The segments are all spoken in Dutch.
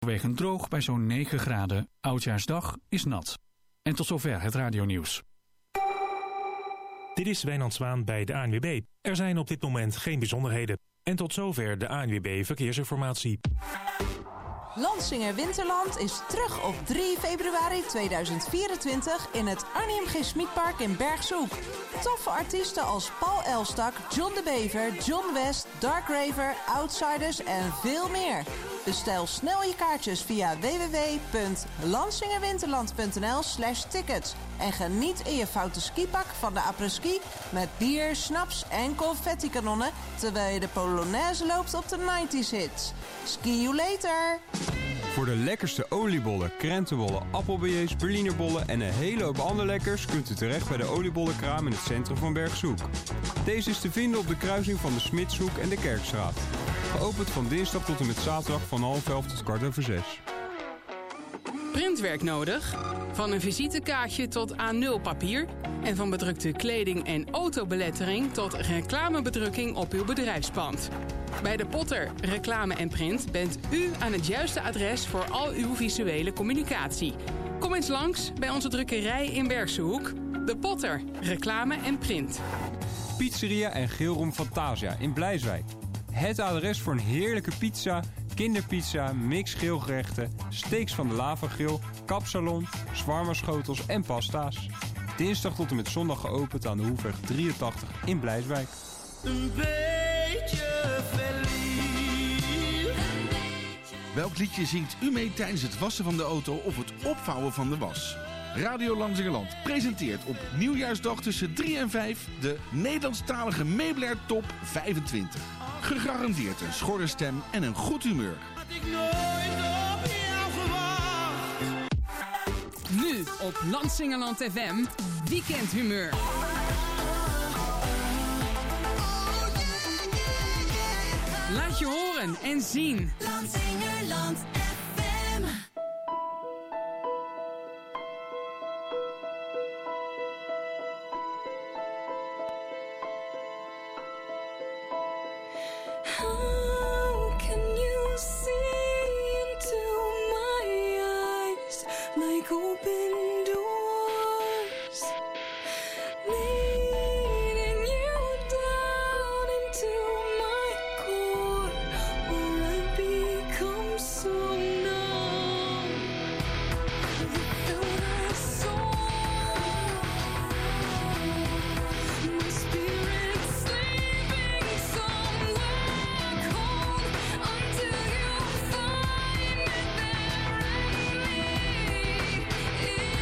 Overwegend droog bij zo'n 9 graden. Oudjaarsdag is nat. En tot zover het radionieuws. Dit is Wijnand Zwaan bij de ANWB. Er zijn op dit moment geen bijzonderheden. En tot zover de ANWB Verkeersinformatie. Lansinger Winterland is terug op 3 februari 2024 in het Arnie M. G. Smitpark in Bergshoek. Toffe artiesten als Paul Elstak, John de Bever, John West, Dark Raver, Outsiders en veel meer. Bestel snel je kaartjes via www.lansingerwinterland.nl/tickets. En geniet in je foute skipak van de après-ski met bier, snaps en confettikanonnen terwijl je de Polonaise loopt op de 90s hits. Ski you later! Voor de lekkerste oliebollen, krentenbollen, appelbeignets, Berlinerbollen en een hele hoop andere lekkers kunt u terecht bij de oliebollenkraam in het centrum van Bergshoek. Deze is te vinden op de kruising van de Smidshoek en de Kerkstraat. Geopend van dinsdag tot en met zaterdag van 11:30 tot 6:15. Printwerk nodig? Van een visitekaartje tot A0 papier en van bedrukte kleding en autobelettering tot reclamebedrukking op uw bedrijfspand. Bij de Potter Reclame en Print bent u aan het juiste adres voor al uw visuele communicatie. Kom eens langs bij onze drukkerij in Bergshoek. De Potter Reclame en Print. Pizzeria en Geelroom Fantasia in Blijswijk. Het adres voor een heerlijke pizza, kinderpizza, mix geelgerechten, steaks van de Lavagrill, kapsalon, shawarma-schotels en pasta's. Dinsdag tot en met zondag geopend aan de Hoefweg 83 in Blijswijk. Een beetje verliefd. Welk liedje zingt u mee tijdens het wassen van de auto of het opvouwen van de was? Radio Lansingerland presenteert op Nieuwjaarsdag tussen 3 en 5 de Nederlandstalige Meubilair Top 25. Gegarandeerd een schorre stem en een goed humeur. Had ik nooit op jou verwacht. Nu op Lansingerland FM, Weekendhumeur. Laat je horen en zien. Lansingerland FM. How can you see into my eyes like open doors, leading you down into my core, where I become so numb without a soul. My spirit sleeping somewhere cold until you find me there and lead.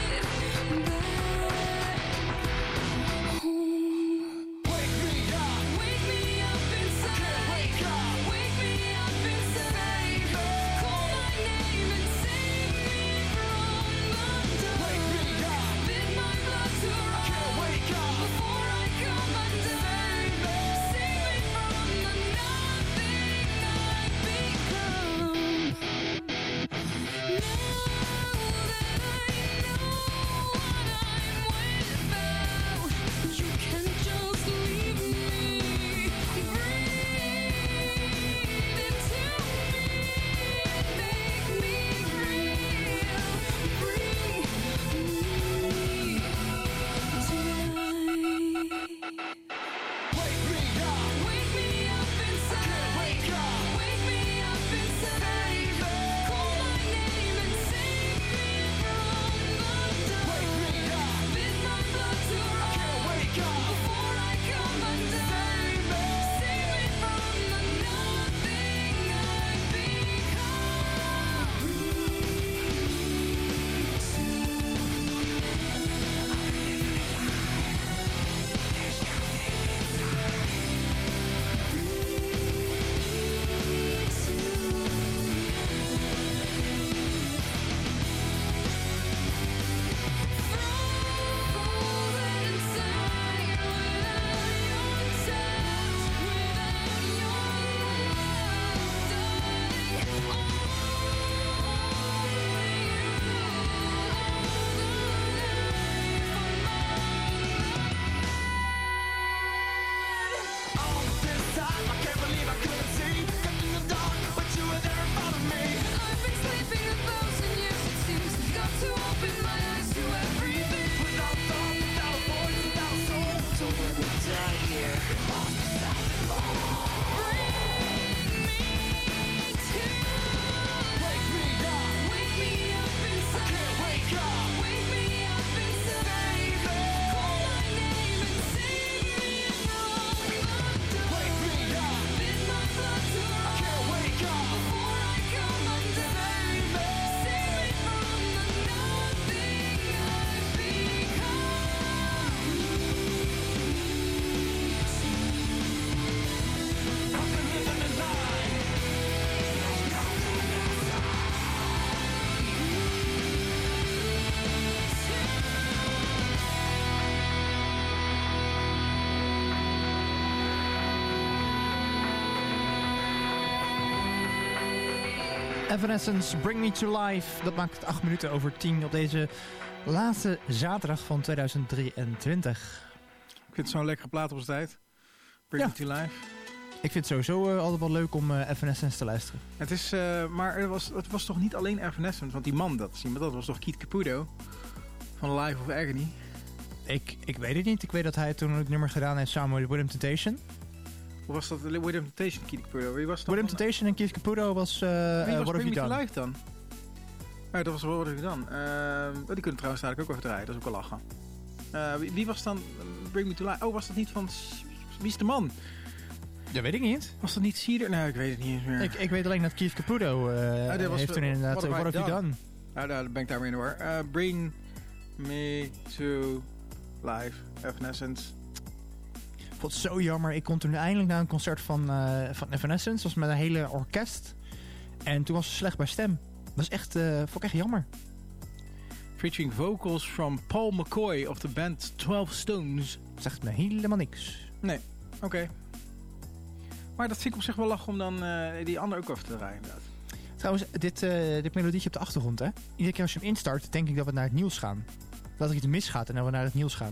Evanescence, Bring Me To Life. Dat maakt het 8 minuten over 10 op deze laatste zaterdag van 2023. Ik vind het zo'n lekkere plaat op zijn tijd. Bring Me To Life. Ik vind het sowieso altijd wel leuk om Evanescence te luisteren. Het is, maar het was toch niet alleen Evanescence, want die man, dat was toch Keith Caputo van Life of Agony? Ik weet het niet. Ik weet dat hij toen het nummer gedaan heeft samen met Within Temptation. Of was dat Within Temptation, Keith Caputo? Wie was dat? Within Temptation en Keith Caputo was Wie was What Have Bring You Me To Done? Life dan? Ja, dat was What Have You Done. Die kunnen trouwens dadelijk ook even draaien, dat is ook wel lachen. Wie was dan Bring Me To Life? Oh, was dat niet van... Wie is de man? Dat weet ik niet. Was dat niet Cedar? Nee, ik weet het niet eens meer. Ik weet alleen dat Keith Caputo heeft toen inderdaad What Have You Done? Nou, daar ben ik daarmee in de war. Bring Me To Life, Evanescence. Ik vond het zo jammer. Ik kon toen eindelijk naar een concert van Evanescence. Dat was met een hele orkest. En toen was ze slecht bij stem. Dat was echt, vond ik echt jammer. Featuring vocals from Paul McCoy of de band 12 Stones. Dat zegt me helemaal niks. Nee, oké. Maar dat vind ik op zich wel lachen om dan die andere ook even te draaien inderdaad. Trouwens, dit melodietje op de achtergrond, hè? Iedere keer als je hem instart, denk ik dat we naar het nieuws gaan. Dat er iets misgaat en dat we naar het nieuws gaan.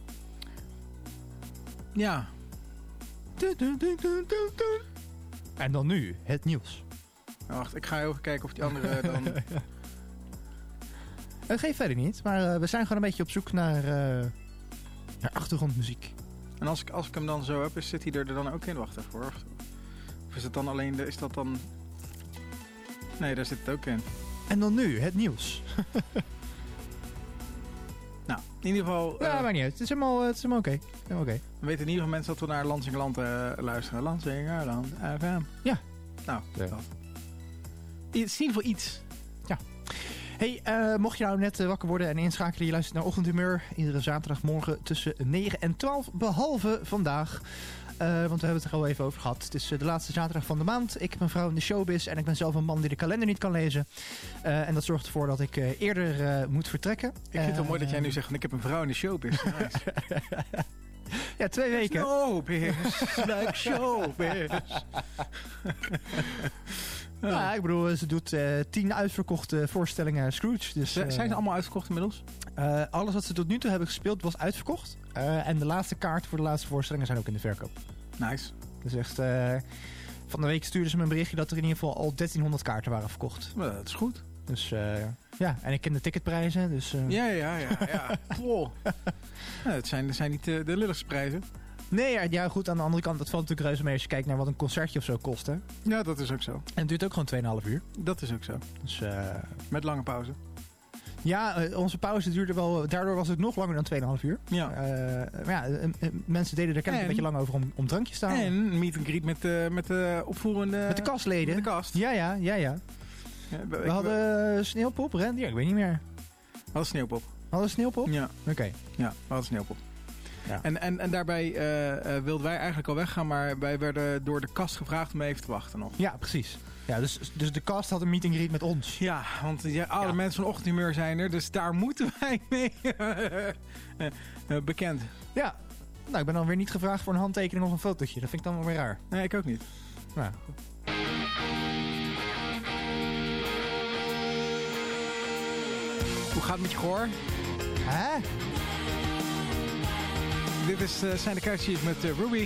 Ja. En dan nu, het nieuws. Nou, wacht, ik ga even kijken of die andere dan... Het geeft verder niet, maar we zijn gewoon een beetje op zoek naar achtergrondmuziek. En als ik hem dan zo heb, zit hij er dan ook in? Wacht even hoor. Of is het dan alleen... Is dat dan... Nee, daar zit het ook in. En dan nu, het nieuws. Nou, in ieder geval... Ja, maar niet uit. Het is helemaal oké. We weten in ieder geval mensen dat we naar Lansingerland luisteren. Lansingerland FM. Ja. Nou, ja. Dat. Het is in ieder geval iets. Ja. Hey, mocht je nou net wakker worden en inschakelen, je luistert naar Ochtendhumeur. Iedere zaterdagmorgen tussen 9 en 12, behalve vandaag. Want we hebben het er al even over gehad. Het is de laatste zaterdag van de maand. Ik heb een vrouw in de showbiz en ik ben zelf een man die de kalender niet kan lezen. En dat zorgt ervoor dat ik eerder moet vertrekken. Ik vind het wel mooi dat jij nu zegt, ik heb een vrouw in de showbiz. Ja, 2 weken. Showbiz, like showbiz. Ja, ik bedoel, ze doet 10 uitverkochte voorstellingen Scrooge. Dus, zijn ze allemaal uitverkocht inmiddels? Alles wat ze tot nu toe hebben gespeeld was uitverkocht. En de laatste kaart voor de laatste voorstellingen zijn ook in de verkoop. Nice. Dus echt, van de week stuurden ze me een berichtje dat er in ieder geval al 1300 kaarten waren verkocht. Maar dat is goed. Dus ja, en ik ken de ticketprijzen. Dus, Ja. Wow. Het zijn niet de lulligste prijzen. Nee, ja, goed. Aan de andere kant, dat valt natuurlijk reuze mee als je kijkt naar wat een concertje of zo kost. Hè? Ja, dat is ook zo. En het duurt ook gewoon 2,5 uur. Dat is ook zo. Dus, met lange pauze. Ja, onze pauze duurde wel... Daardoor was het nog langer dan 2,5 uur. Ja. Maar ja, mensen deden er kennelijk een beetje lang over om drankjes te halen. En meet and greet met de opvoerende... Met de kastleden. Met de kast. Ja. We hadden Sneeuwpop, Randy. Ja, ik weet niet meer. We hadden Sneeuwpop. Hadden we Sneeuwpop? Ja. Oké. Ja, we hadden Sneeuwpop. Ja. En daarbij wilden wij eigenlijk al weggaan, maar wij werden door de kast gevraagd om even te wachten nog. Ja, precies. Ja, dus de cast had een meet and greet met ons. Ja, want alle mensen van Ochtendhumeur zijn er, dus daar moeten wij mee bekend. Ja, nou, ik ben dan weer niet gevraagd voor een handtekening of een fotootje. Dat vind ik dan wel weer raar. Nee, ik ook niet. Nou, Hoe gaat het met je gehoor? hè? Dit zijn de kaartjes met Ruby.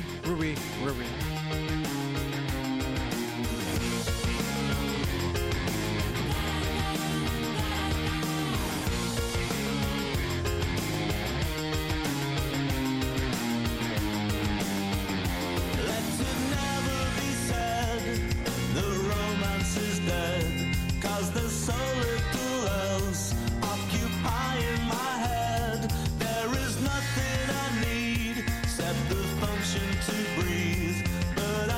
Nothing I need except the function to breathe. But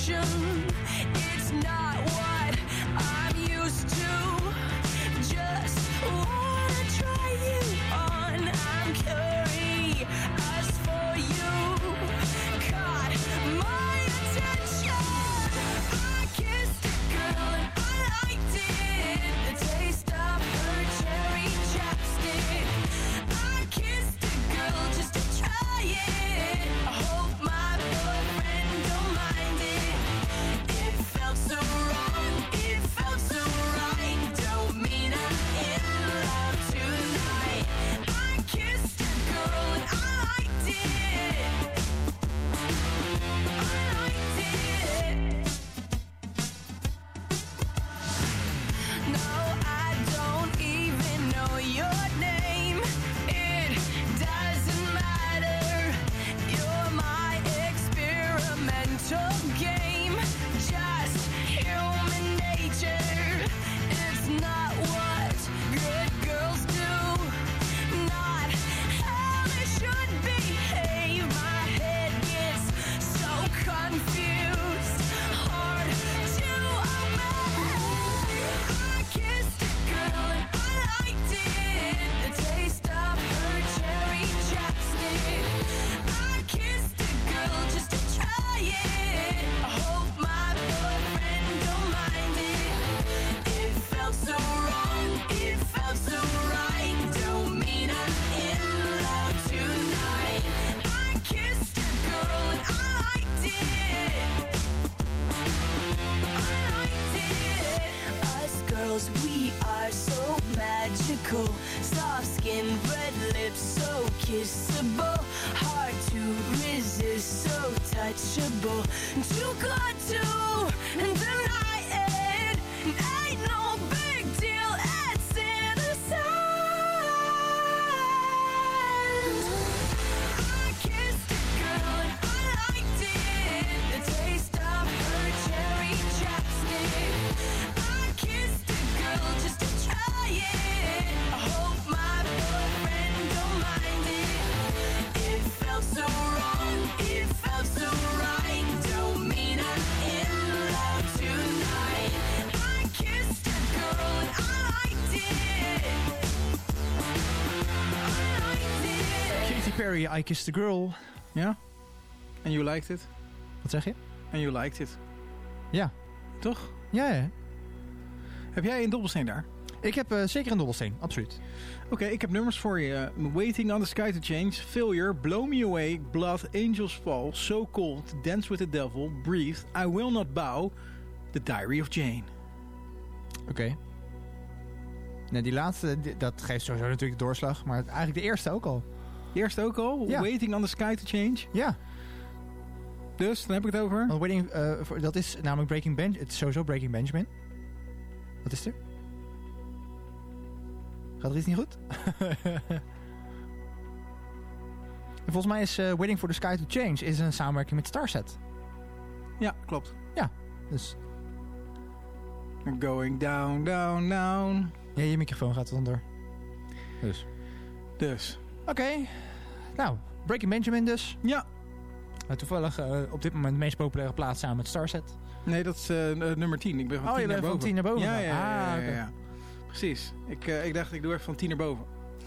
attention. It's not what I'm used to. Just wanna try you on. I'm curious for you. Caught my attention. I kissed a girl and I liked it. The taste of her cherry chapstick. I kissed a girl just to try it. I hope my boyfriend don't mind it. It felt so wrong, it felt so right. Don't mean I'm in love tonight. I kissed a girl and I liked it. I liked it. No, I don't even know your name. It doesn't matter. You're my experimental game. Just human nature. It's not what good girls do. Not how they should behave. My head gets so confused. Hard to obey. I kissed a girl and I liked it. The taste of her cherry chapstick. I kissed a girl just to try it. I hope my boyfriend don't mind it. It felt so wrong, it felt so right. Don't mean I'm in love tonight. I kissed a girl and I liked it. I liked it. Us girls, we are so magical. Soft skin, red lips, so kissable. Hard to resist, so touchable. Too good to deny it. Ain't no big deal, it's innocent. I kissed a girl and I liked it. The taste of her cherry chapstick. I kissed a girl just to try it. I hope my boyfriend don't mind it. It felt so wrong, it felt so right. Don't mean I'm in love tonight. I kissed a girl and I liked it. I liked it. Katy Perry, I Kissed a Girl. Ja? En you liked it? Wat zeg je? En you liked it. Ja. Toch? Ja. Heb jij een dobbelsteen daar? Ik heb zeker een dobbelsteen, absoluut. Oké, ik heb nummers voor je. Waiting on the Sky to Change, Failure, Blow Me Away, Blood, Angels Fall, So Cold, Dance with the Devil, Breathe, I Will Not Bow, The Diary of Jane. Oké. Nee, die laatste, dat geeft sowieso natuurlijk doorslag. Maar eigenlijk de eerste ook al. De eerste ook al? Ja. Waiting on the Sky to Change? Ja. Dus, dan heb ik het over? Want dat is namelijk Breaking Benjamin. Het is sowieso Breaking Benjamin. Wat is er? Gaat er iets niet goed? En volgens mij is Waiting for the Sky to Change is een samenwerking met Starset. Ja, klopt. Ja, dus... Going down, down, down. Ja, je microfoon gaat onder. Dus. Oké. Nou, Breaking Benjamin dus. Ja. Toevallig op dit moment de meest populaire plaats samen met Starset. Nee, dat is nummer 10. Ik ben van 10 je naar bent boven. van 10 naar boven. Ja. Okay. Precies. Ik dacht, ik doe even van 10 naar boven.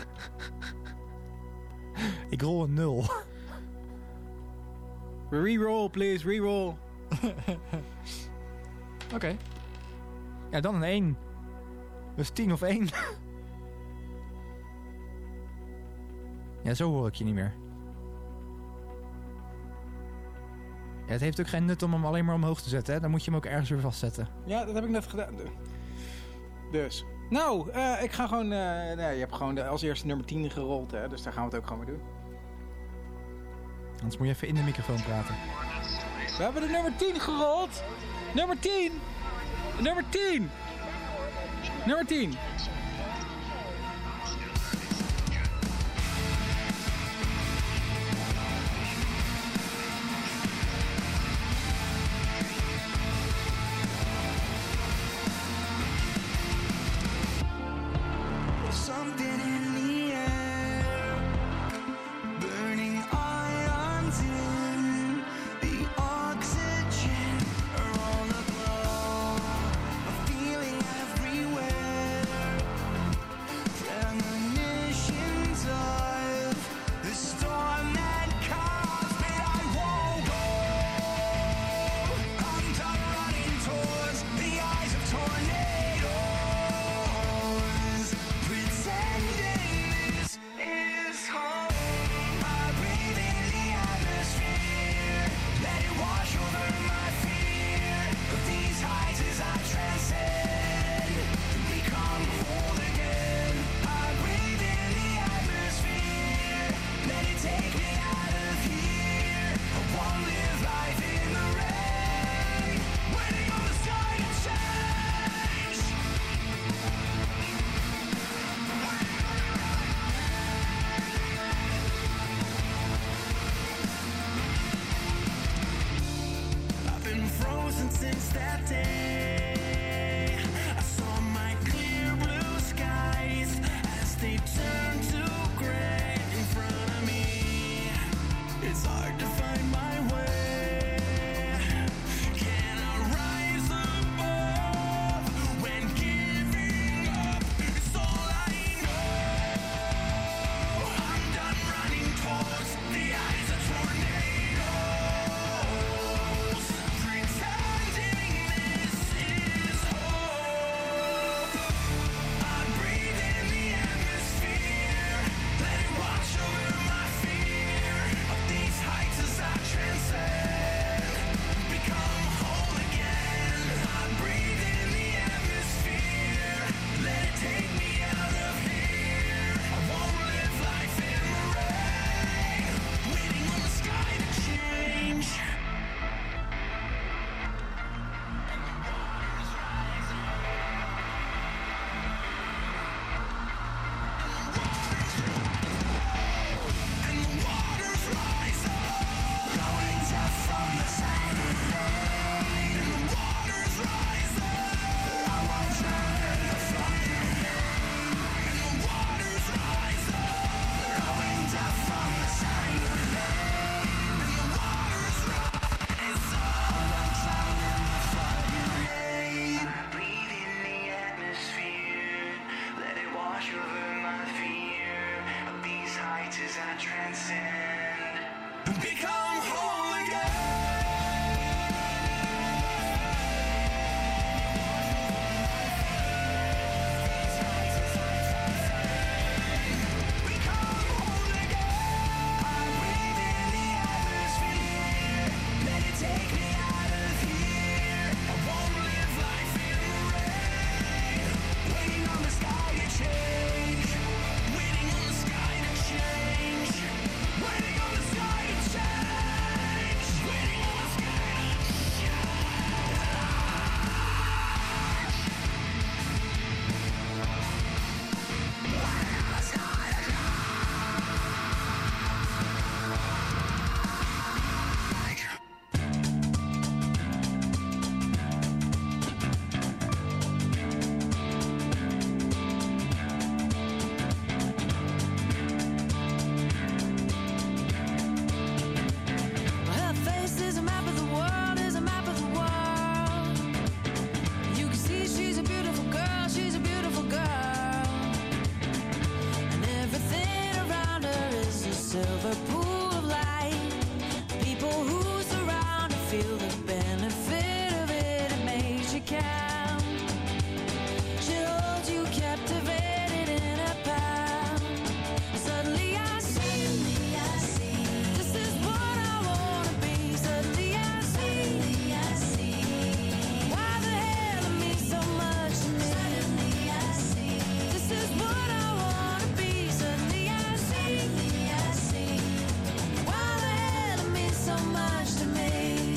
Ik rol een 0. Reroll, please. Reroll. Oké. Ja, dan een 1. Dus 10 of 1. Ja, zo hoor ik je niet meer. Ja, het heeft ook geen nut om hem alleen maar omhoog te zetten. Hè? Dan moet je hem ook ergens weer vastzetten. Ja, dat heb ik net gedaan. Dus. Nou, ik ga gewoon... je hebt gewoon als eerste nummer 10 gerold, hè. Dus daar gaan we het ook gewoon mee doen. Anders moet je even in de microfoon praten. We hebben de nummer 10 gerold. Nummer 10. Nummer 10. Nummer 10. Something in the air, burning ions in the oxygen knows, and since that day I saw my clear blue skies as they turn to gray in front of me. It's hard to find my way. Can I rise above when giving up is all I know? I'm done running towards the eyes of tornadoes, pretending this is hope. I breathe in the atmosphere, let it wash over my fear of these heights as I transcend, become whole again. I breathe in the atmosphere, let it take me out of here. I won't live life in the rain, waiting on the sky to change. And the waters rise up, blowing death from the side of the rain. And the waters rise up, I won't drown in the flooding rain. And the waters rise up, blowing death from the side of the rain. And the waters rise up, I won't drown in the flooding rain. I breathe in the atmosphere, let it wash over my fear of these heights as I transcend, become whole again. Become whole again. I breathe in the atmosphere, let it take me out of here. I won't live life in the rain, waiting on the sky to change, waiting on the sky to change, waiting on the sky to change, waiting on the sky to Her face is a map of the world, is a map of the world. You can see she's a beautiful girl, she's a beautiful girl. And everything around her is a silver pool of light. People who surround her feel the benefit of it, it makes you count. She holds you captivated in her palm. Suddenly I see, this is what I wanna be. Suddenly I see, why the hell it means so much to me. Suddenly I see, this is what I wanna be. Suddenly I see, why the hell it means so much to me.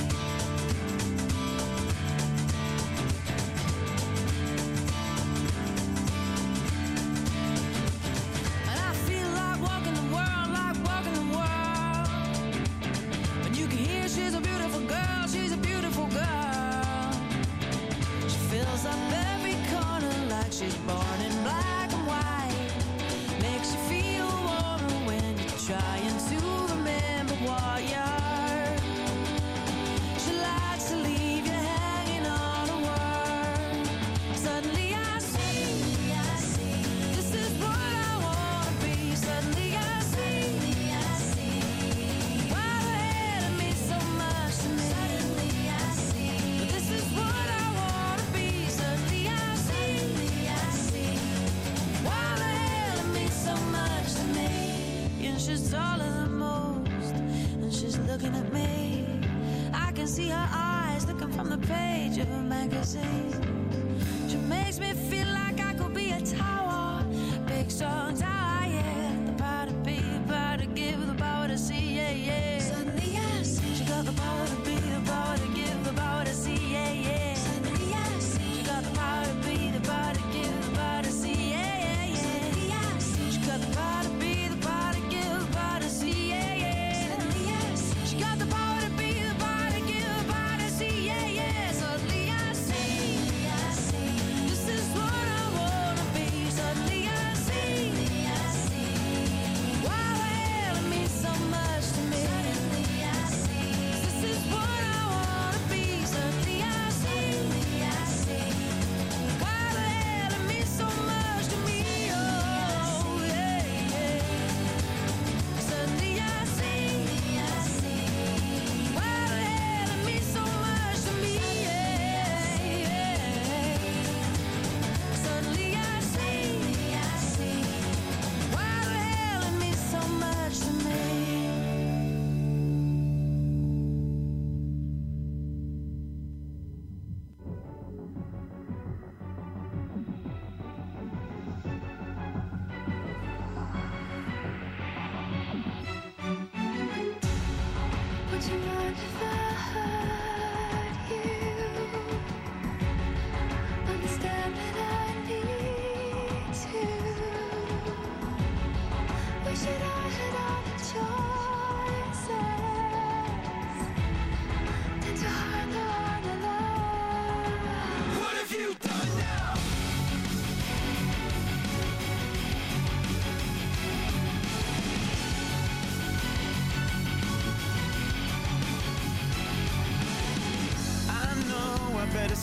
And I feel like walking the world, like walking the world. And you can hear she's a beautiful girl, she's a beautiful girl. She fills up every corner like she's born in black and white. Makes you feel warmer when you're trying to remember what you're. She likes to leave you hanging on a word. Suddenly I see, this is what I wanna be. Suddenly I see, why the hell it means so much to me. Suddenly I see, this is what I wanna be. Suddenly I see, why the hell it means so much to me. And she's taller than most, and she's looking at me. I can see her eyes looking from the page of a magazine. She makes me feel like I could be a tower, big strong tower, yeah. The power to be, the power to give, the power to see, yeah, yeah. Suddenly I see, she got the power to be, the power to give, the power to see, yeah, yeah. Suddenly I see, she got the power to be, the power to give, the power to see, yeah, yeah, yeah. Suddenly I see, she got the power to be, the power to give, the power to see, yeah, yeah. Suddenly I see, she got the power to be, the power to give, the power to see, yeah, yeah.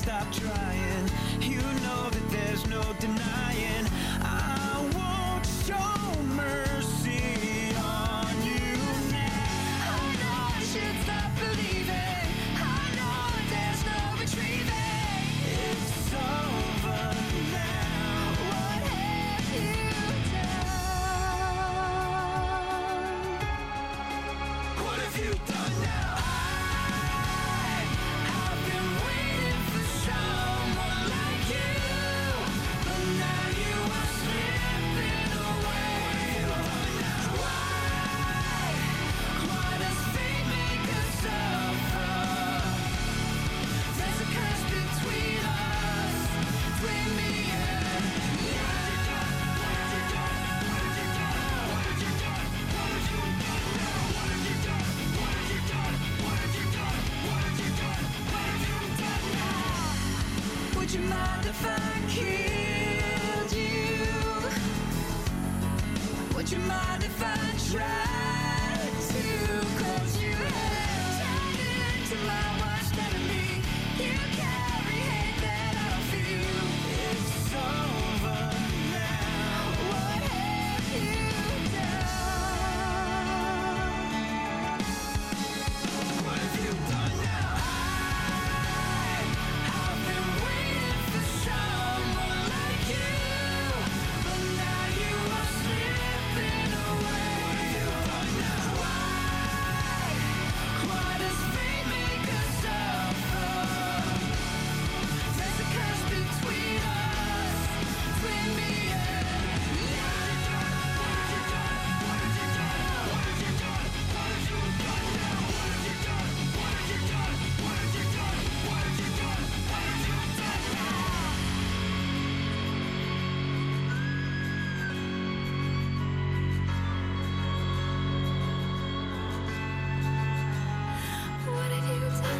stop trying. You know that there's no denying. I won't show mercy on you now. I know I should stop believing. I know there's no retrieving. It's over now. What have you done? What have you done now? I've been waiting for someone like you, but now you are slipping away. Why does fate make us suffer? There's a curse between us, between me and you. Would you mind if I killed you? Would you mind if I tried to? 'Cause you have turned into my worst enemy. You carry hate that I don't feel. It's over now. What have you done? What have you done now? I've been waiting for someone like you, but now you are slipping away. Why does fate make us suffer? There's a curse between us, between me and you. What have you done?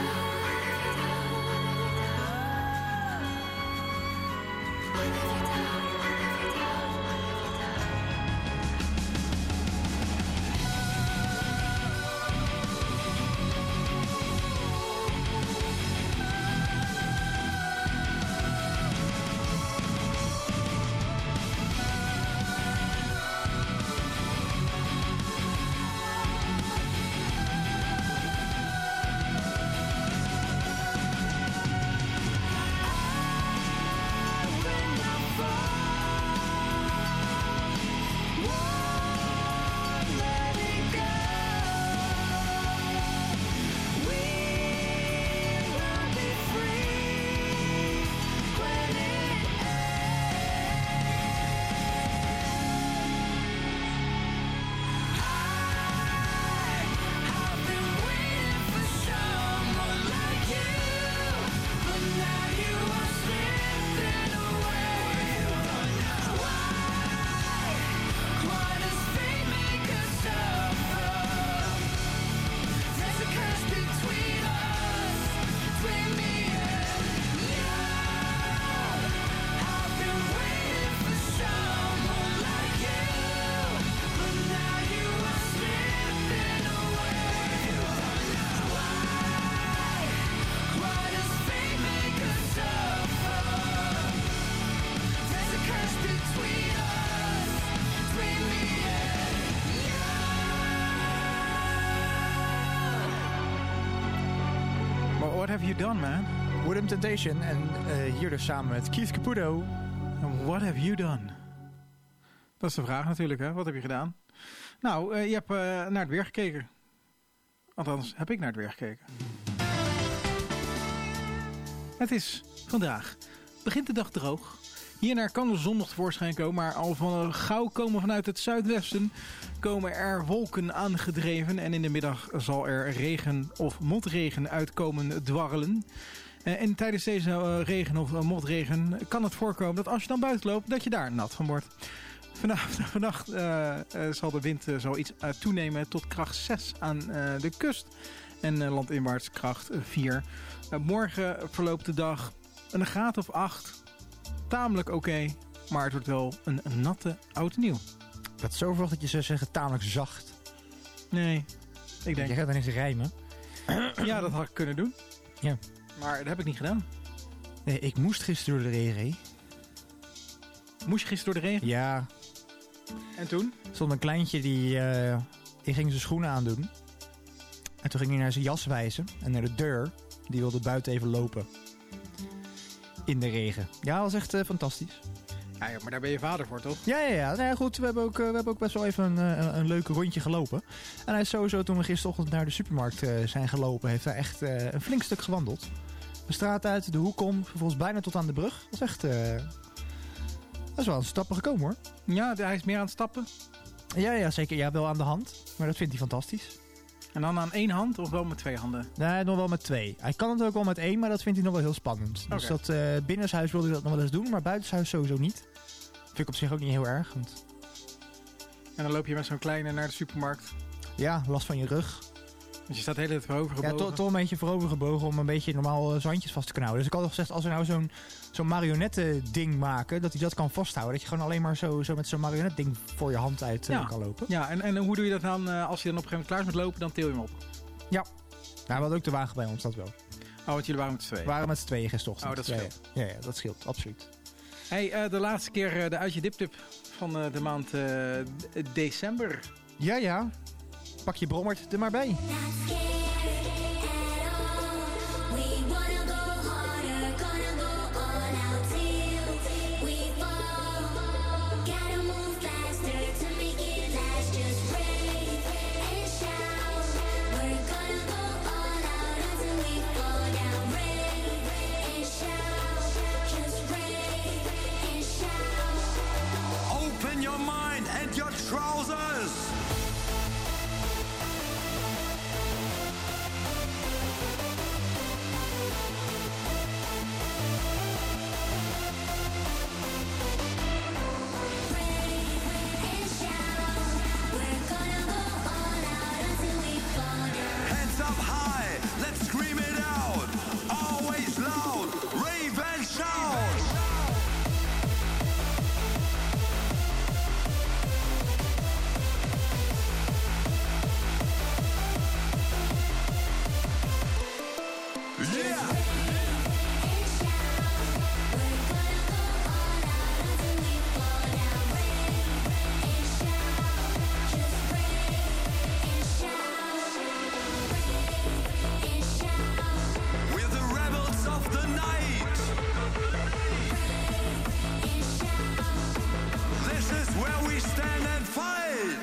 What have you done, man? Woodham Temptation en hier dus samen met Keith Caputo. What have you done? Dat is de vraag natuurlijk, hè? Wat heb je gedaan? Nou, je hebt naar het weer gekeken. Althans, heb ik naar het weer gekeken. Het is vandaag. Begint de dag droog. Hierna kan de zon nog tevoorschijn komen, maar al van gauw komen vanuit het zuidwesten komen er wolken aangedreven en in de middag zal er regen of motregen uitkomen dwarrelen. En tijdens deze regen of motregen kan het voorkomen dat als je dan buiten loopt, dat je daar nat van wordt. Vannacht zal de wind iets toenemen tot kracht 6 aan de kust en landinwaarts kracht 4. Morgen verloopt de dag een graad of 8. Tamelijk oké, maar het wordt wel een natte oud en nieuw. Ik had zo verwacht dat je zou zeggen tamelijk zacht. Nee, ik denk... Je gaat dan eens rijmen. Ja, dat had ik kunnen doen. Ja. Maar dat heb ik niet gedaan. Nee, ik moest gisteren door de regen heen. Moest je gisteren door de regen? Ja. En toen? Er stond een kleintje die ging zijn schoenen aandoen. En toen ging hij naar zijn jas wijzen. En naar de deur. Die wilde buiten even lopen. In de regen. Ja, dat was echt fantastisch. Ja, maar daar ben je vader voor, toch? Ja. Nou ja, goed, we hebben ook best wel even een leuk rondje gelopen. En hij is sowieso, toen we gisterochtend naar de supermarkt zijn gelopen, heeft hij echt een flink stuk gewandeld. De straat uit, de hoek om, vervolgens bijna tot aan de brug. Dat is echt... dat is wel aan het stappen gekomen, hoor. Ja, hij is meer aan het stappen. Ja, zeker. Ja, wel aan de hand. Maar dat vindt hij fantastisch. En dan aan 1 hand of wel met 2 handen? Nee, nog wel met 2. Hij kan het ook wel met 1, maar dat vindt hij nog wel heel spannend. Okay. Dus dat binnenshuis wilde hij dat nog wel eens doen, maar buitenshuis sowieso niet. Vind ik op zich ook niet heel erg. Want... En dan loop je met zo'n kleine naar de supermarkt. Ja, last van je rug. Dus je staat de hele tijd voorovergebogen. Ja, toch een beetje voorovergebogen om een beetje normaal zijn handjes vast te knauwen. Dus ik had al gezegd, als we nou zo'n marionetten ding maken, dat hij dat kan vasthouden. Dat je gewoon alleen maar zo met zo'n marionet ding voor je hand uit kan lopen. Ja, en hoe doe je dat dan als je dan op een gegeven moment klaar is met lopen, dan til je hem op? Ja. Nou, we hadden ook de wagen bij ons, dat wel. Oh, want jullie waren met z'n tweeën? We waren met z'n tweeën gisterochtend. Oh, dat scheelt. Ja, dat scheelt, absoluut. Hey, de laatste keer de Uitje Dip-Tip van de maand december. Ja. Pak je brommert er maar bij. Open your mind and your trousers. Hands up high, let's scream it out. Always loud, rave and shout. Yeah! We're the rebels of the night. This is where we stand and fight.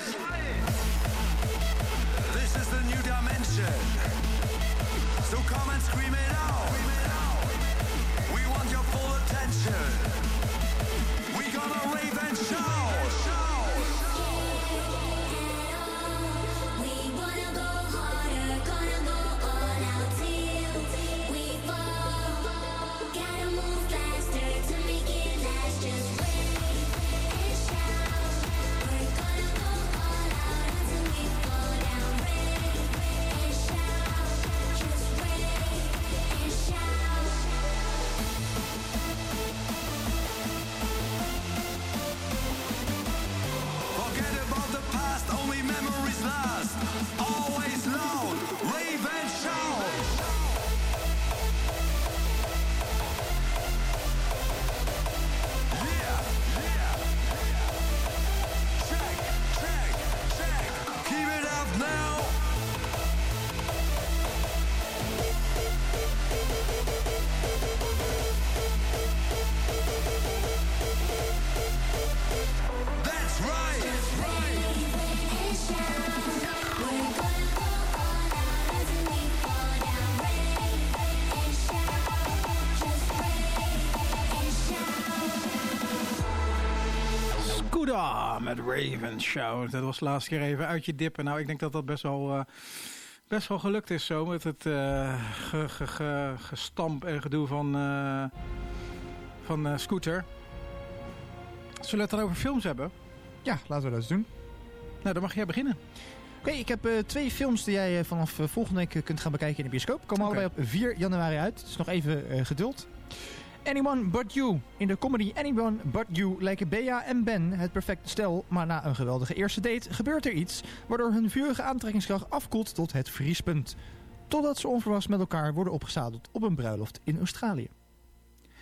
This is the new dimension. So come and scream it out. We want your full attention. We gonna rave and shout. We wanna go harder, gonna go all out till we fall. Gotta move faster to make it last. Just rave and shout. We're gonna go all out until we fall down. Rave and shout. Just rave and shout. Forget about the past, only memories last. Always loud, rave and shout. Yeah. Check. Keep it up now. That's right. And shout. We're gonna go all out until we fall down. Rave and shout. Just rave and shout. Scooda met Rave and Shout. Dat was de laatste keer even uit je dippen. Nou, ik denk dat dat best wel gelukt is zo. Met het gestamp en gedoe van Scooter. Zullen we het dan over films hebben? Ja, laten we dat eens doen. Nou, dan mag jij beginnen. Oké, ik heb 2 films die jij vanaf volgende week kunt gaan bekijken in de bioscoop. Komen allebei op 4 januari uit. Dus nog even geduld. Anyone But You. In de comedy Anyone But You lijken Bea en Ben het perfecte stel. Maar na een geweldige eerste date gebeurt er iets waardoor hun vurige aantrekkingskracht afkoelt tot het vriespunt. Totdat ze onverwachts met elkaar worden opgezadeld op een bruiloft in Australië.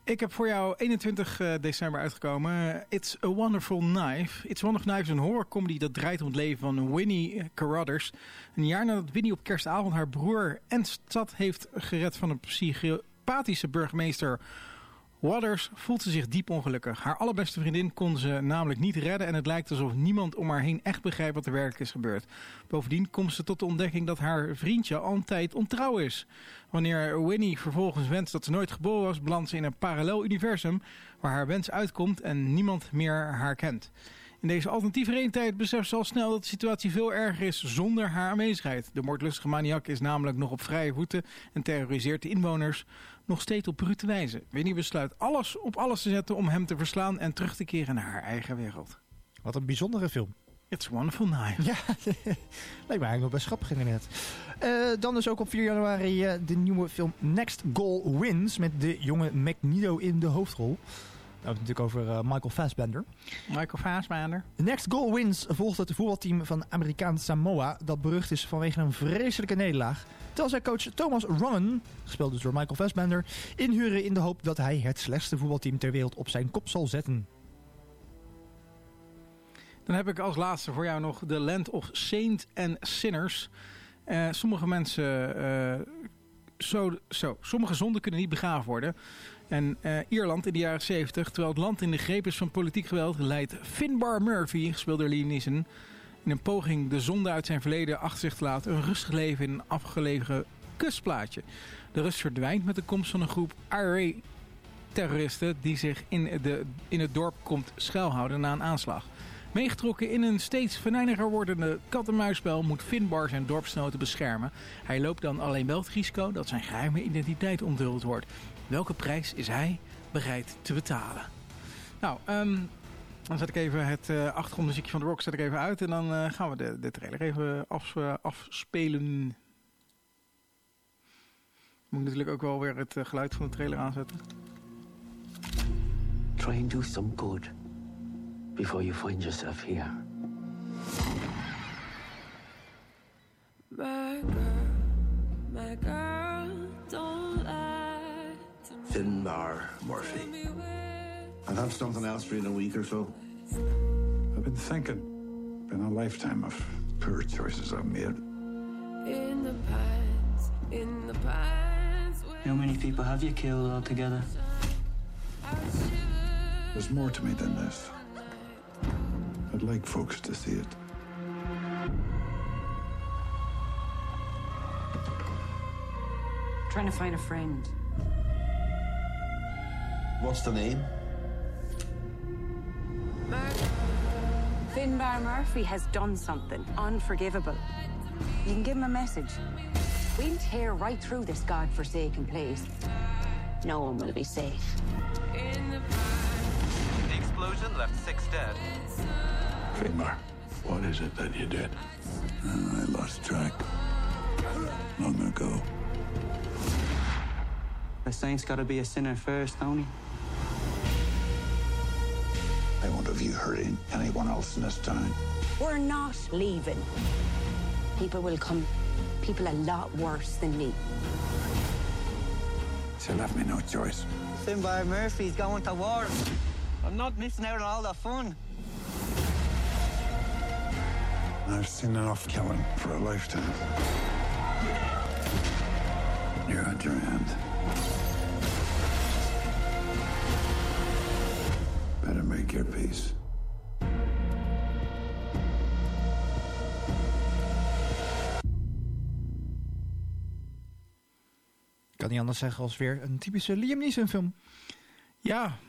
Ik heb voor jou 21 december uitgekomen It's a Wonderful Knife. It's a Wonderful Knife is een horrorcomedy dat draait om het leven van Winnie Carruthers. Een jaar nadat Winnie op kerstavond haar broer en stad heeft gered van een psychopathische burgemeester Waters, voelt ze zich diep ongelukkig. Haar allerbeste vriendin kon ze namelijk niet redden en het lijkt alsof niemand om haar heen echt begrijpt wat er werkelijk is gebeurd. Bovendien komt ze tot de ontdekking dat haar vriendje altijd ontrouw is. Wanneer Winnie vervolgens wenst dat ze nooit geboren was, belandt ze in een parallel universum waar haar wens uitkomt en niemand meer haar kent. In deze alternatieve realiteit beseft ze al snel dat de situatie veel erger is zonder haar aanwezigheid. De moordlustige maniak is namelijk nog op vrije voeten en terroriseert de inwoners nog steeds op brute wijze. Winnie besluit alles op alles te zetten om hem te verslaan en terug te keren naar haar eigen wereld. Wat een bijzondere film. It's a Wonderful Knife. Ja, lijkt me eigenlijk nog best grappig inderdaad. Dan is ook op 4 januari de nieuwe film Next Goal Wins met de jonge Magneto in de hoofdrol. We hebben het natuurlijk over Michael Fassbender. Michael Fassbender. Next Goal Wins volgt het voetbalteam van Amerikaans Samoa dat berucht is vanwege een vreselijke nederlaag. Terwijl zij coach Thomas Rowan, gespeeld dus door Michael Fassbender, inhuren in de hoop dat hij het slechtste voetbalteam ter wereld op zijn kop zal zetten. Dan heb ik als laatste voor jou nog The Land of Saints and Sinners. Sommige mensen, sommige zonden kunnen niet begraven worden. En Ierland in de jaren 70, terwijl het land in de greep is van politiek geweld, leidt Finbar Murphy, gespeeld door Liam Neeson, in een poging de zonde uit zijn verleden achter zich te laten, een rustig leven in een afgelegen kustplaatje. De rust verdwijnt met de komst van een groep IRA-terroristen die zich in het dorp komt schuilhouden na een aanslag. Meegetrokken in een steeds venijniger wordende kat-en-muisspel moet Finbar zijn dorpsgenoten beschermen. Hij loopt dan alleen wel het risico dat zijn geheime identiteit onthuld wordt. Welke prijs is hij bereid te betalen? Nou, dan zet ik even het achtergrondmuziekje van The Rock even uit. En dan gaan we de trailer even afspelen. Moet ik natuurlijk ook wel weer het geluid van de trailer aanzetten. Try and do some good before you find yourself here. My girl, don't lie to me. Finbar Murphy. I'll have something else for you in a week or so. I've been thinking. Been a lifetime of poor choices I've made. In the pines. How many people have you killed altogether? There's more to me than this. I'd like folks to see it. Trying to find a friend. What's the name? Finbar Murphy has done something unforgivable. You can give him a message. We'll tear right through this godforsaken place. No one will be safe. The explosion left 6 dead. Finbar, what is it that you did? I lost track. Long ago. A saint's gotta be a sinner first, don't he? I won't have you hurting anyone else in this town. We're not leaving. People will come. People a lot worse than me. She left me no choice. Finbar Murphy's going to war. I'm not missing out on all the fun. I've seen enough killing for a lifetime. You're at your end. Better make your peace. Ik kan niet anders zeggen als weer een typische Liam Neeson film. Ja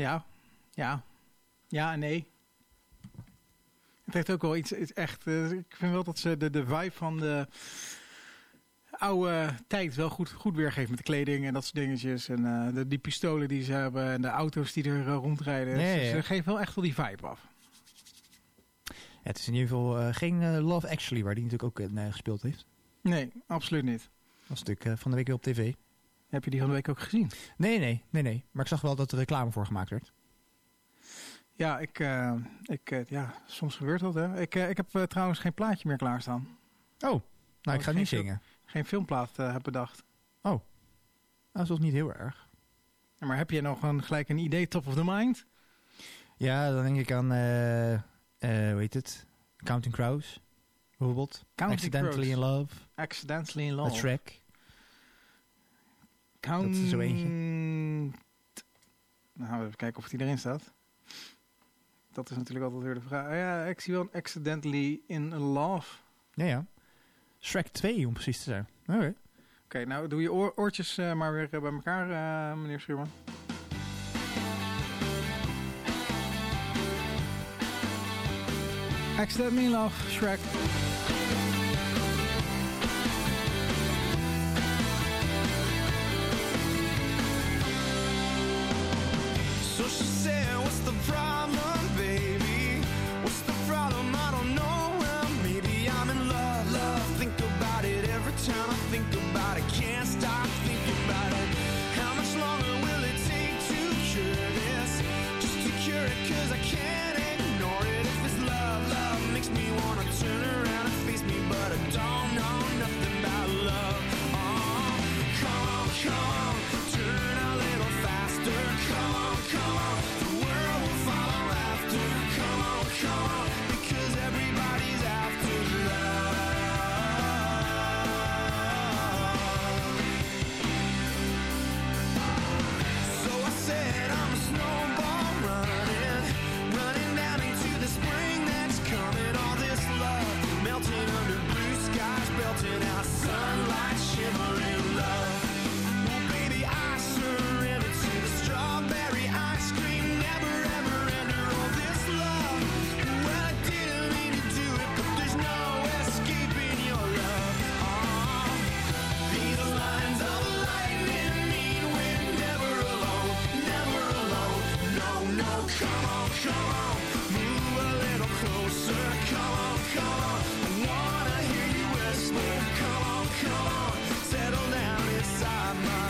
en nee. Het heeft ook wel iets echt. Ik vind wel dat ze de vibe van de oude tijd wel goed weergeeft met de kleding en dat soort dingetjes. En die pistolen die ze hebben en de auto's die er rondrijden. Nee, dus ze geven wel echt wel die vibe af. Ja, het is in ieder geval geen Love Actually, waar die natuurlijk ook in gespeeld heeft. Nee, absoluut niet. Dat was natuurlijk van de week weer op tv. Heb je die van de week ook gezien? Nee. Maar ik zag wel dat er reclame voor gemaakt werd. Ja, soms gebeurt dat, hè. Ik heb trouwens geen plaatje meer klaarstaan. Oh, nou ik ga niet zingen. Geen filmplaat heb bedacht. Oh, dat is toch niet heel erg. Maar heb je nog gelijk een idee top of the mind? Ja, dan denk ik aan, hoe heet het? Counting Crows, bijvoorbeeld. Accidentally in Love. Accidentally in Love. A Track. Dat is zo eentje. Nou, even kijken of die erin staat. Dat is natuurlijk altijd weer de vraag. Ja, ik zie wel Accidentally in Love. Ja. Shrek 2, om precies te zijn. Oké, nou doe je oortjes maar weer bij elkaar, meneer Schuurman. Accidentally in Love, Shrek. So she said, what's the problem, baby? What's the problem? I don't know. Well, maybe I'm in love. Think about it every time I think about it. Can't stop thinking about it. How much longer will it take to cure this? Just to cure it, 'cause I can't ignore it. If it's love, love makes me wanna turn around and face me, but I don't know nothing about love. Oh, come on, turn a little faster. Come on, the world will follow after. Come on, because everybody's after love. So I said I'm a snowball running down into the spring that's coming. All this love melting under blue skies, belting out sunlight, shimmering love. Well, baby, I surrender to the strawberry ice cream, never ever enter all this love. Well, I didn't mean to do it, but there's no escaping your love. Oh, these lines of lightning mean we're never alone, never alone. No, come on, move a little closer. Come on, I wanna hear you whisper. Come on, settle down inside my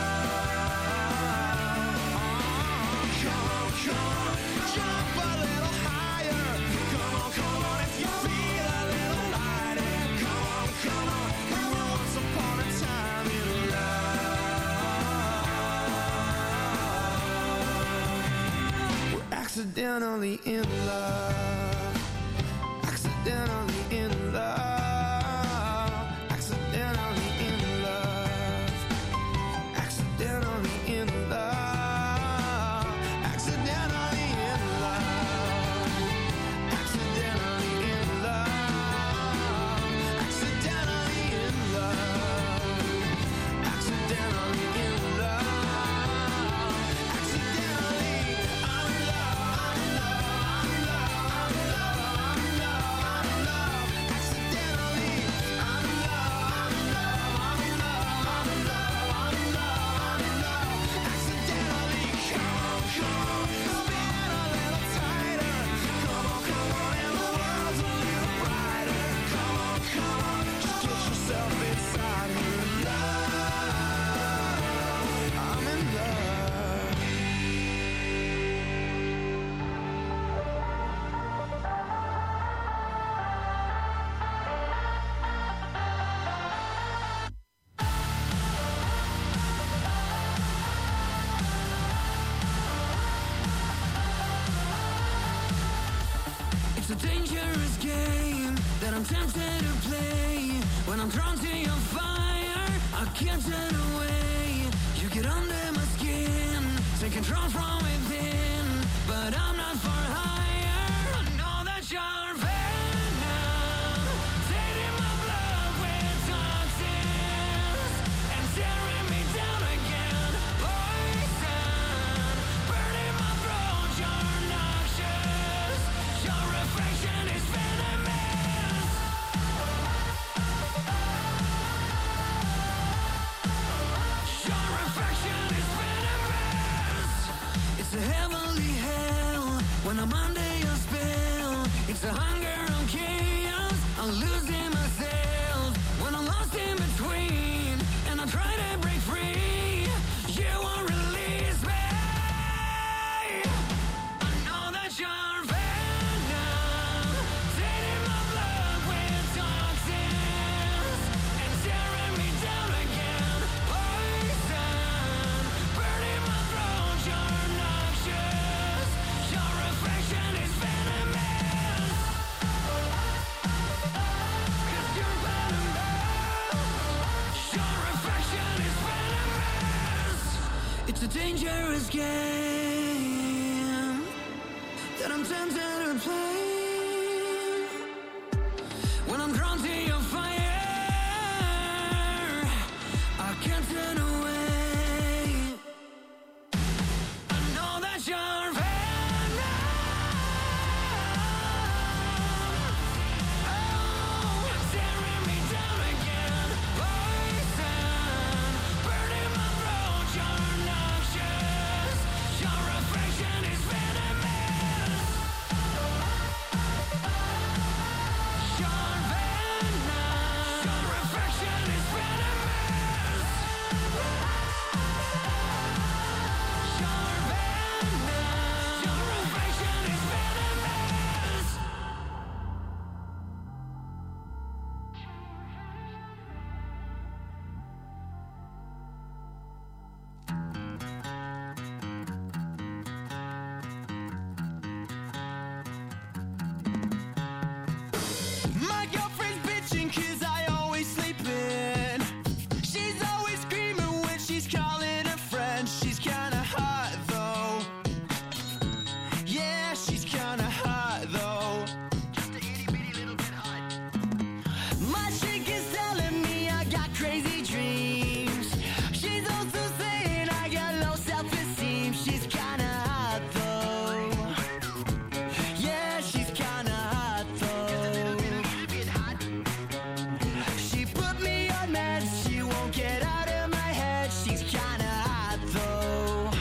love. Come on, jump a little higher. Come on, if you feel a little lighter. Come on, we were once upon a time in love. We're accidentally in love. Accidentally in love. Accidentally in love. Accidentally in love. Accidentally in love. Accidentally in love. Accidentally in love. Accidentally in love. Accidentally, I'm in love. Accidentally, I'm in love. Accidentally, come on, spin a little tighter. Come on, and the world's a little brighter. Come on, just get yourself inside her love. I'm in love. It's a dangerous game that I'm tempted to play. When I'm drawn to your fire, I can't turn away. You get under my skin, take control from within. But I'm not for hire. I know that you're venom, tainting my blood with toxins and tearing me down again. Poison, burning my throat. You're noxious. Your reflection is venomous. Your reflection is venomous. It's a heavenly hell when I'm under your spell. It's a hunger of chaos. I'm losing myself when I'm lost in between, and I try to break free. You won't release me. I know that you're venom, tainting my blood with toxins and tearing me down again. Poison, burning my throat. It's a dangerous game that I'm tempted to play. When I'm drawn to your fire, I can't turn away. I know that you're venom. Oh, tearing me down again. Poison, burning my throat. You're noxious. Your affection is venomous. Your venom. Your affection is venomous. Your venom. Your affection is venomous. My girlfriend's bitching 'cause I always sleep in. She's always screaming when she's calling her friend. She's kinda hot though. Yeah, she's kinda hot though. Just a itty bitty little bit hot. My chick is telling me I got crazy dreams. She's also saying I got low self-esteem. She's kinda hot though. Yeah, she's kinda hot though. She put me on meds, she won't get out of my head. She's kinda hot though.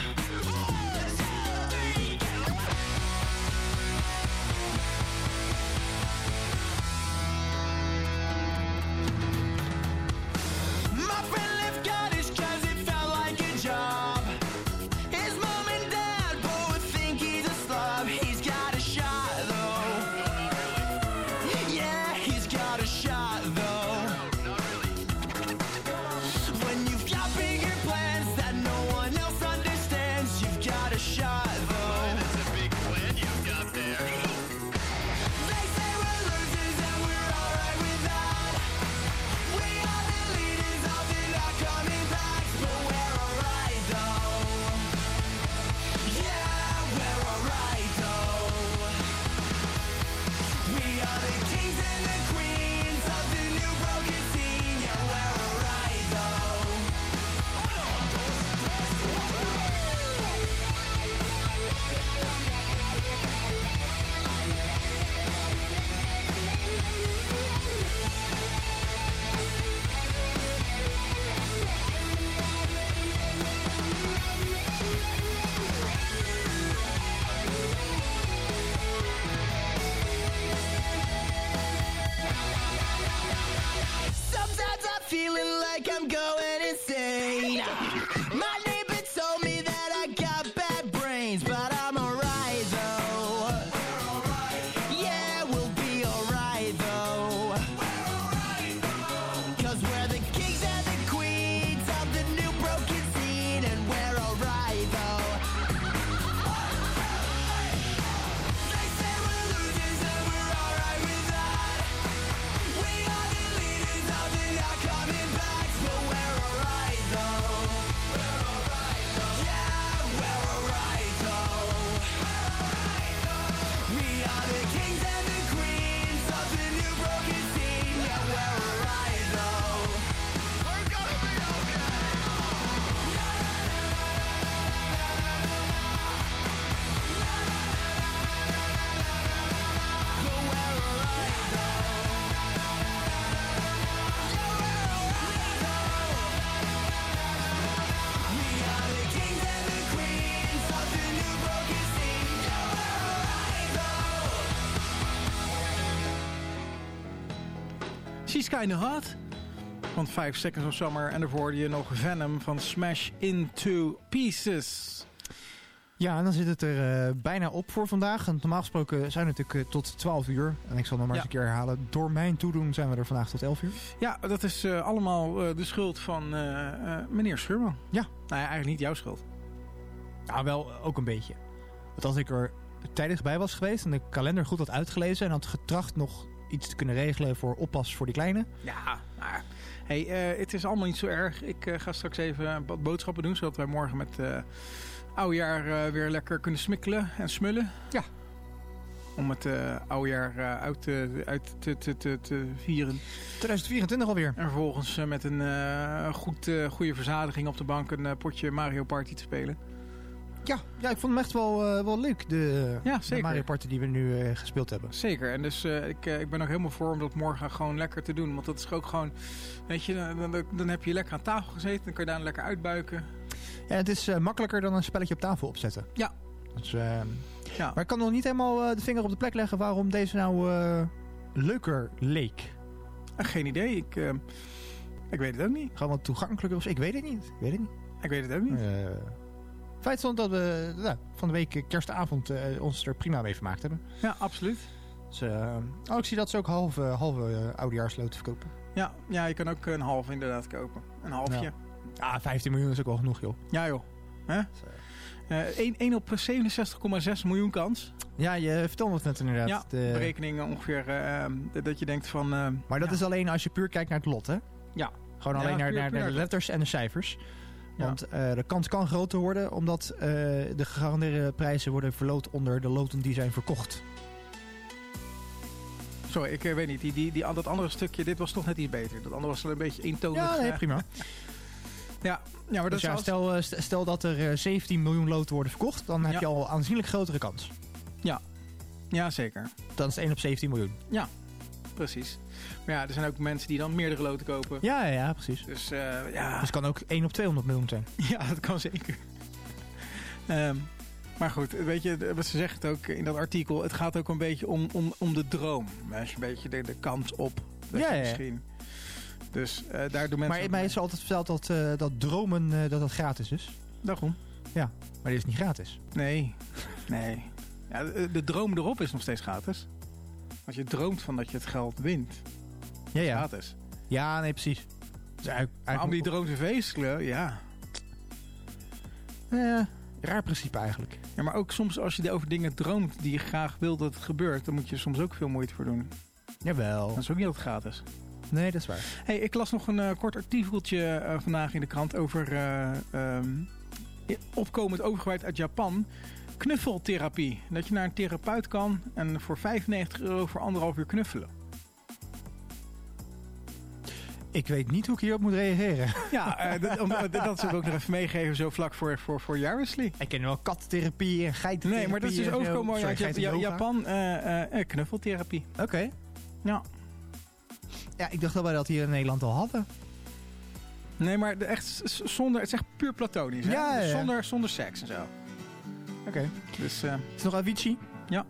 My friend left college 'cause it felt like a job. His mom and dad both think he's a slob. He's got a shot though. Yeah, he's got a shot though. When you've got bigger plans that no one else understands, you've got a shot though. That's a big plan you've got there. They say we're losers and we're alright with that. We are the leaders of the not coming back, but we're alright though. Yeah, we're alright though. We are the kings and the queens of the new broken scene. Yeah, we're alright though. Sometimes I'm feeling like I'm going insane. My neighbor told me that I got bad brains, but I'm alright though. Yeah, we'll be alright though. 'Cause we're the kings and the queens of the new broken scene, and we're alright though. They say we're losers and we're alright with that. We are the leaders of the not coming back, but we're alright though. Yeah, we're alright though. We are the kings and the queens of the new broken scene. Yeah, we're alright though. We're gonna be okay. But we're alright though. We are the kings and the queens of the new broken scene. Yeah, we're alright though. She's Kinda Hot van 5 Seconds of Summer. En daarvoor hoorde je nog Venom van Smash Into Pieces. Ja, en dan zit het er bijna op voor vandaag. En normaal gesproken zijn we natuurlijk tot 12 uur. En ik zal nog maar eens een keer herhalen. Door mijn toedoen zijn we er vandaag tot 11 uur. Ja, dat is allemaal de schuld van meneer Schuurman. Ja. Nou ja, eigenlijk niet jouw schuld. Nou, wel ook een beetje. Want als ik er tijdig bij was geweest en de kalender goed had uitgelezen en had getracht nog iets te kunnen regelen voor oppas voor die kleine. Ja, maar hey, het is allemaal niet zo erg. Ik ga straks even wat boodschappen doen, zodat wij morgen met oudejaar weer lekker kunnen smikkelen en smullen. Ja. Om het oudejaar uit te vieren. 2024 alweer. En vervolgens met een goede verzadiging op de bank een potje Mario Party te spelen. Ja, ik vond hem echt wel leuk, de Mario Party die we nu gespeeld hebben. Zeker, en dus ik ben ook helemaal voor om dat morgen gewoon lekker te doen. Want dat is ook gewoon, weet je, dan heb je lekker aan tafel gezeten, dan kan je daar lekker uitbuiken. Ja, het is makkelijker dan een spelletje op tafel opzetten. Ja. Dus, maar ik kan nog niet helemaal de vinger op de plek leggen waarom deze nou leuker leek. Geen idee, ik weet het ook niet. Gewoon wat toegankelijker of zo, ik weet het niet. Ik weet het ook niet. Feit stond dat we van de week kerstavond ons er prima mee vermaakt hebben. Ja, absoluut. Dus, ik zie dat ze ook halve oudejaarsloten verkopen. Ja, je kan ook een half inderdaad kopen. Een halfje. Ja, 15 miljoen is ook wel genoeg, joh. Ja, joh. 1 op 67,6 miljoen kans. Ja, je vertelde het net inderdaad. Ja, de berekeningen ongeveer dat je denkt van... maar dat is alleen als je puur kijkt naar het lot, hè? Ja. Gewoon alleen naar de letters en de cijfers. Want de kans kan groter worden, omdat de gegarandeerde prijzen worden verloot onder de loten die zijn verkocht. Sorry, ik weet niet. Dat andere stukje, dit was toch net iets beter. Dat andere was wel een beetje eentonig. Ja, nee, prima. Ja, maar dat dus stel dat er 17 miljoen loten worden verkocht, dan heb je al aanzienlijk grotere kans. Ja, zeker. Dan is het 1 op 17 miljoen. Ja, precies. Maar ja, er zijn ook mensen die dan meerdere loten kopen. Ja, precies. Dus Dus het kan ook 1 op 200 miljoen zijn. Ja, dat kan zeker. Maar goed, weet je, wat ze zegt ook in dat artikel, het gaat ook een beetje om de droom. Als je een beetje de kant op. Misschien. Dus daar doen mensen... Maar mij is altijd verteld dat dromen dat gratis is. Daarom. Ja, maar dit is niet gratis. Nee. Ja, de droom erop is nog steeds gratis. Als je droomt van dat je het geld wint. Ja. Gratis. Ja, nee, precies. Dus maar om die droom te verwezenlijken, ja. Raar principe eigenlijk. Ja, maar ook soms als je over dingen droomt die je graag wil dat het gebeurt, dan moet je soms ook veel moeite voor doen. Jawel. Dat is ook niet altijd gratis. Nee, dat is waar. Hey, ik las nog een kort artikeltje vandaag in de krant over opkomend overgewicht uit Japan. Knuffeltherapie. Dat je naar een therapeut kan en voor €95 voor 1,5 uur knuffelen. Ik weet niet hoe ik hierop moet reageren. Ja, dat zullen we ook nog even meegeven zo vlak voor jaarwisseling. Ik ken wel kattentherapie en geitentherapie. Nee, maar dat is dus overkomen uit Japan. Knuffeltherapie. Oké. Ja. Ja, ik dacht dat wij dat hier in Nederland al hadden. Nee, maar echt zonder, het is echt puur platonisch. Hè? Ja, dus ja. zonder seks en zo. Oké. Dus, is het nog Avicii? Ja.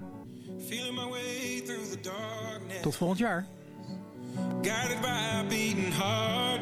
Tot volgend jaar. Guided by a beating heart,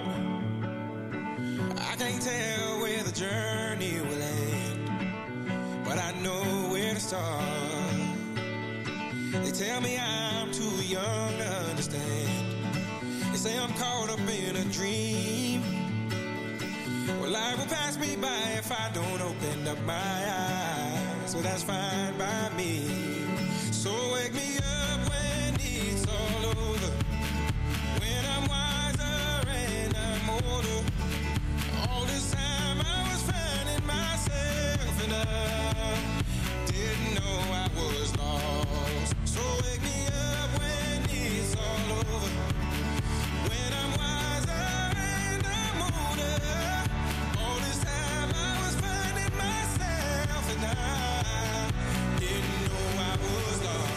I can't tell where the journey will end, but I know where to start. They tell me I'm too young to understand. They say I'm caught up in a dream. Well, life will pass me by if I don't open up my eyes, so that's fine by me. So wake me up when it's all over, when I'm wiser and I'm older. All this time I was finding myself and I didn't know I was lost. So wake me up when it's all over, when I'm wiser and I'm older. All this time I was finding myself and I didn't know I was lost.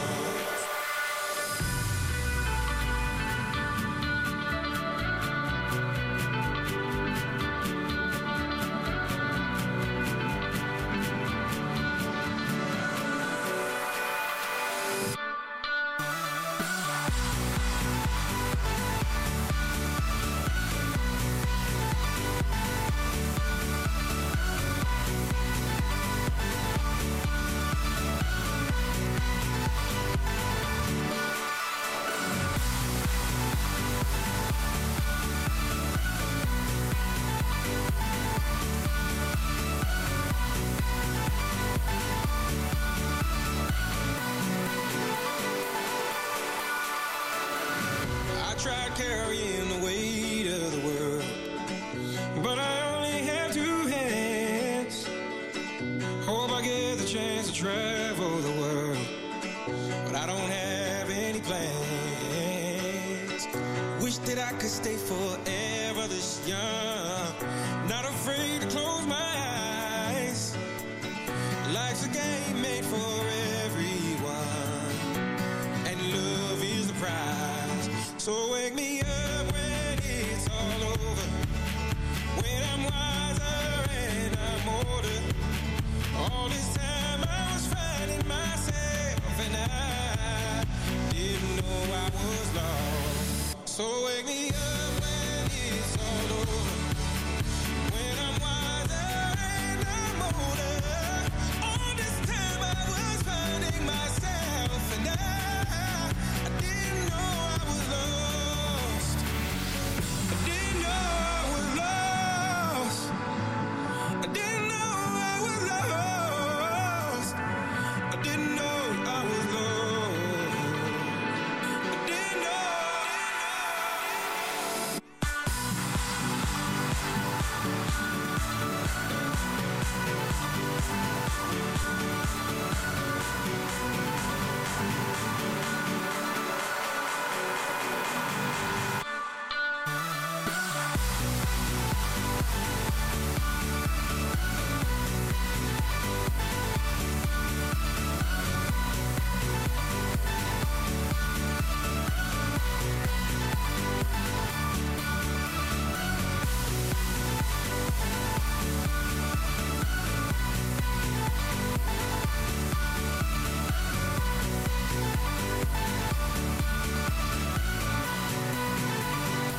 travel the world, but I don't have any plans. Wish that I could stay forever this young, not afraid to close my eyes. Life's a game made for everyone, and love is the prize. So wake me up when it's all over, when I'm wiser and I'm older. All this time I was finding myself, and I didn't know I was lost. So wake me up when it's all over, when I'm wiser and I'm older. All this time I was finding myself, and I didn't know I was lost. I didn't know I was lost. I didn't know I was lost. I didn't know I was lost. I didn't know.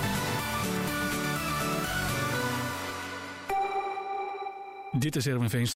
Dit is Erwin Veenstra.